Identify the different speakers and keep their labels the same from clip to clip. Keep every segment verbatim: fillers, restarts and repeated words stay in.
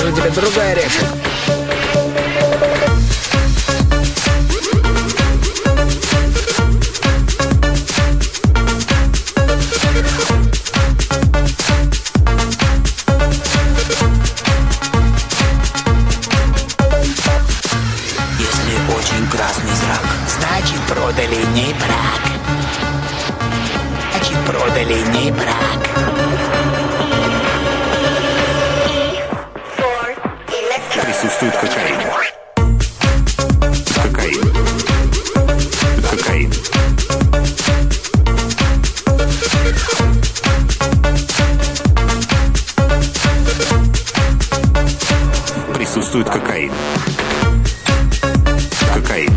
Speaker 1: предложу тебе другой орешек.
Speaker 2: Очень красный зрак,
Speaker 1: Значит, продали не брак. Значит, продали не брак.
Speaker 3: Присутствует кокаин. Кокаин. Кокаин. Присутствует кокаин. Кокаин.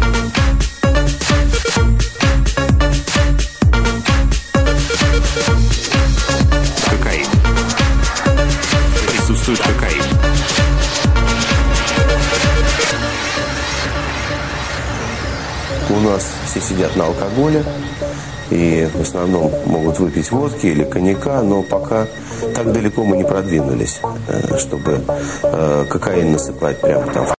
Speaker 3: Кокаин. Присутствует кокаин.
Speaker 4: У нас все сидят на алкоголе и в основном могут выпить водки или коньяка, но пока так далеко мы не продвинулись, чтобы кокаин насыпать прямо там.